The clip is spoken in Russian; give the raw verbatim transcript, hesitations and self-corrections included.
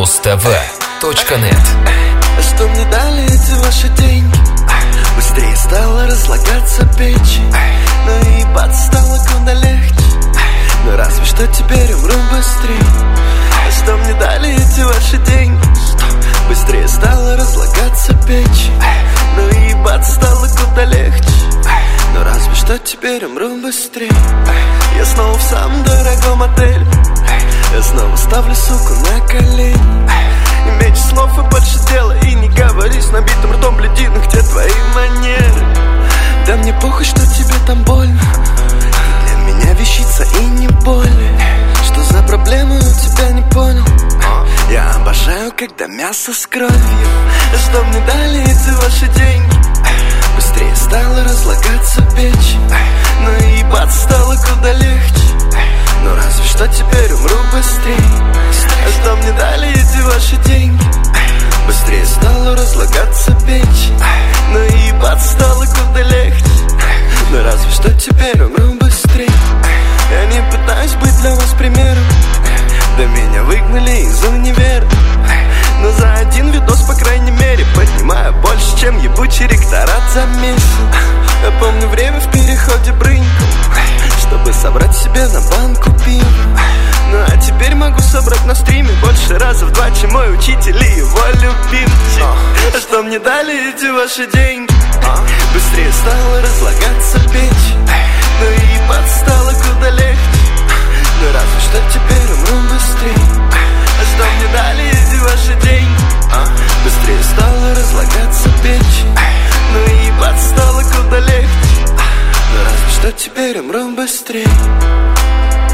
муз тв точка нет. Что мне дали эти ваши деньги? Быстрее стала разлагаться печи, но и ебаться стало куда легче. Но разве что теперь умру быстрее. Что мне дали эти ваши деньги? Быстрее стала разлагаться печи, но и ебаться стало куда легче. Но разве что теперь умру быстрее. Я снова в самом дорогом отеле. Я снова ставлю суку на колени. И меньше слов и больше дела. И не говори с набитым ртом, блядина, где твои манеры? Да мне похуй, что тебе там больно. Для меня вещица и не более. Что за проблемы, у тебя не понял. Я обожаю, когда мясо с кровью. Что мне дали эти ваши деньги? Быстрее стала разлагаться печь, но и ебаться стало куда легче. Но разве что теперь умру быстрее. Что мне дали эти ваши деньги? Быстрее стала разлагаться печь, но и ебаться стало куда легче. Но разве что теперь умру быстрее. Я не пытаюсь быть для вас примером. Да меня выгнали из универа. Но за один видос, по крайней мере, поднимаю больше, чем ебучий ректорат за месяц. Я помню время в переходе брыньку, чтобы собрать себе на банку пива. Ну а теперь могу собрать на стриме больше раза в два, чем мой учитель и его любимчик. Что мне дали эти ваши деньги? Быстрее стала разлагаться печь, но и ебаться стало куда легче. Ну разве что теперь умру быстрее. А что мне дали эти ваши деньги? Быстрее стала разлагаться печь, но и ебаться стало куда легче. Ну разве что теперь умру быстрее.